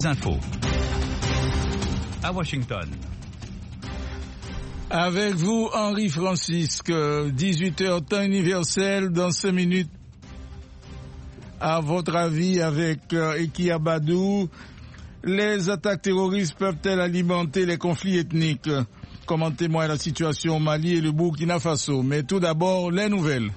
Infos à Washington. Avec vous, Henri Francisque, 18h temps universel dans 5 minutes. À votre avis, avec Eki Abadou, les attaques terroristes peuvent-elles alimenter les conflits ethniques? Comment témoigne la situation au Mali et le Burkina Faso? Mais tout d'abord, les nouvelles.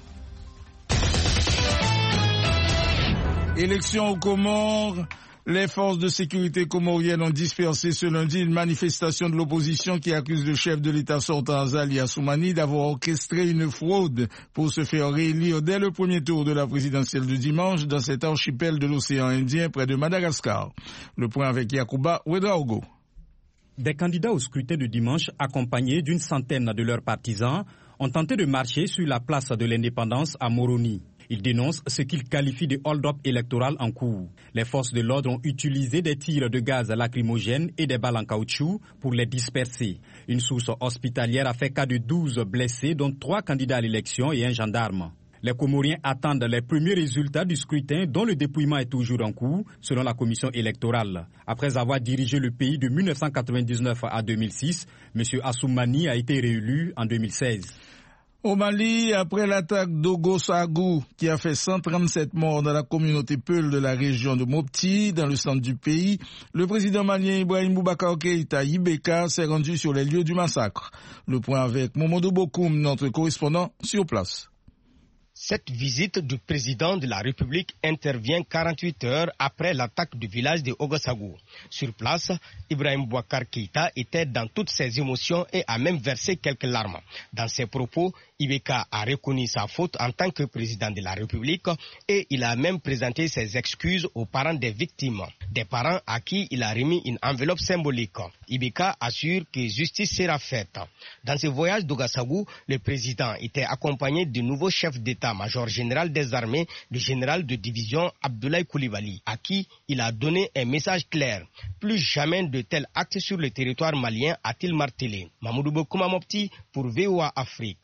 Élection aux Comores. Les forces de sécurité comoriennes ont dispersé ce lundi une manifestation de l'opposition qui accuse le chef de l'État sortant Azali Assoumani d'avoir orchestré une fraude pour se faire réélire dès le premier tour de la présidentielle de dimanche dans cet archipel de l'océan Indien près de Madagascar. Le point avec Yacouba Ouedraogo. Des candidats au scrutin de dimanche, accompagnés d'une centaine de leurs partisans, ont tenté de marcher sur la place de l'indépendance à Moroni. Ils dénoncent ce qu'ils qualifient de hold-up électoral en cours. Les forces de l'ordre ont utilisé des tirs de gaz lacrymogènes et des balles en caoutchouc pour les disperser. Une source hospitalière a fait cas de 12 blessés, dont 3 candidats à l'élection et un gendarme. Les Comoriens attendent les premiers résultats du scrutin dont le dépouillement est toujours en cours, selon la commission électorale. Après avoir dirigé le pays de 1999 à 2006, M. Assoumani a été réélu en 2016. Au Mali, après l'attaque d'Ogosagou qui a fait 137 morts dans la communauté Peul de la région de Mopti, dans le centre du pays, le président malien Ibrahim Boubacar Keïta Ibeka s'est rendu sur les lieux du massacre. Le point avec Momodou Bokoum, notre correspondant sur place. Cette visite du président de la République intervient 48 heures après l'attaque du village de Ogosagou. Sur place, Ibrahim Boubacar Keïta était dans toutes ses émotions et a même versé quelques larmes. Dans ses propos, Ibeka a reconnu sa faute en tant que président de la République et il a même présenté ses excuses aux parents des victimes, des parents à qui il a remis une enveloppe symbolique. Ibeka assure que justice sera faite. Dans ce voyage d'Ogosagou, le président était accompagné du nouveau chef d'État-major général des armées, le général de division Abdoulaye Coulibaly, à qui il a donné un message clair. Plus jamais de tels actes sur le territoire malien, a-t-il martelé. Mamoudou Bokouma Mopti pour VOA Afrique.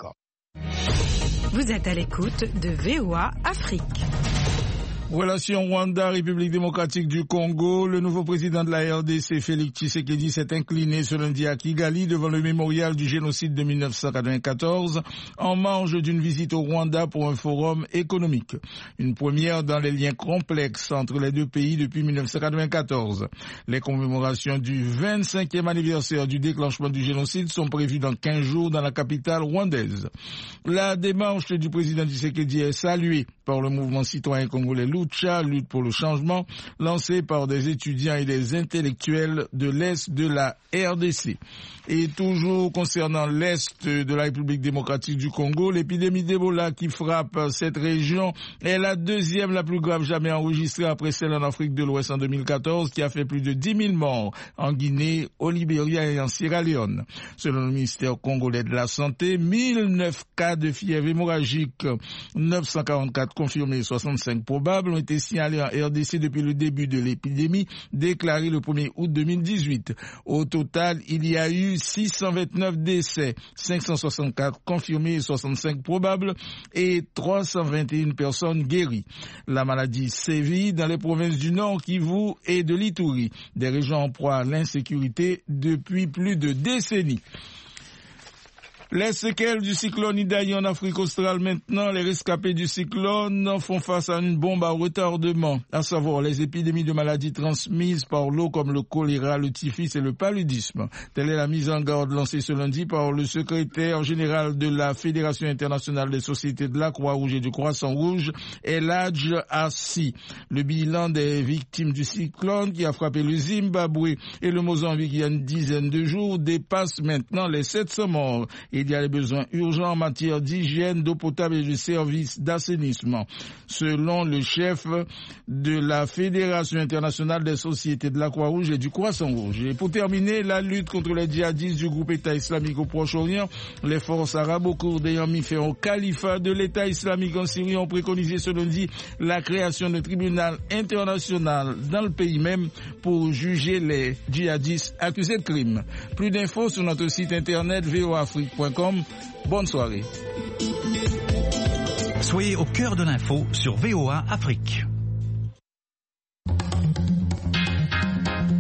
Vous êtes à l'écoute de VOA Afrique. Relation Rwanda-République démocratique du Congo, le nouveau président de la RDC, Félix Tshisekedi, s'est incliné ce lundi à Kigali devant le mémorial du génocide de 1994 en marge d'une visite au Rwanda pour un forum économique. Une première dans les liens complexes entre les deux pays depuis 1994. Les commémorations du 25e anniversaire du déclenchement du génocide sont prévues dans 15 jours dans la capitale rwandaise. La démarche du président Tshisekedi est saluée par le mouvement citoyen congolais Lucha, lutte pour le changement, lancé par des étudiants et des intellectuels de l'Est de la RDC. Et toujours concernant l'Est de la République démocratique du Congo, l'épidémie d'Ebola qui frappe cette région est la deuxième la plus grave jamais enregistrée après celle en Afrique de l'Ouest en 2014 qui a fait plus de 10 000 morts en Guinée, au Libéria et en Sierra Leone. Selon le ministère congolais de la Santé, 1009 cas de fièvre hémorragique, 944 confirmés, 65 probables ont été signalés en RDC depuis le début de l'épidémie, déclaré le 1er août 2018. Au total, il y a eu 629 décès, 564 confirmés et 65 probables et 321 personnes guéries. La maladie sévit dans les provinces du Nord, Kivu et de l'Ituri, des régions en proie à l'insécurité depuis plus de décennies. Les séquelles du cyclone Idai en Afrique australe maintenant, les rescapés du cyclone font face à une bombe à retardement, à savoir les épidémies de maladies transmises par l'eau comme le choléra, le typhus et le paludisme. Telle est la mise en garde lancée ce lundi par le secrétaire général de la Fédération internationale des sociétés de la Croix-Rouge et du Croissant-Rouge, El Hadj Assi. Le bilan des victimes du cyclone qui a frappé le Zimbabwe et le Mozambique il y a une dizaine de jours dépasse maintenant les 700 morts. Il y a des besoins urgents en matière d'hygiène, d'eau potable et de services d'assainissement. Selon le chef de la Fédération internationale des sociétés de la Croix-Rouge et du Croissant-Rouge. Et pour terminer, la lutte contre les djihadistes du groupe État islamique au Proche-Orient, les forces arabo-kurdes ayant mis fin au califat de l'État islamique en Syrie ont préconisé ce lundi la création d'un tribunal international dans le pays même pour juger les djihadistes accusés de crimes. Plus d'infos sur notre site internet voafrique.com. Bonne soirée. Soyez au cœur de l'info sur VOA Afrique.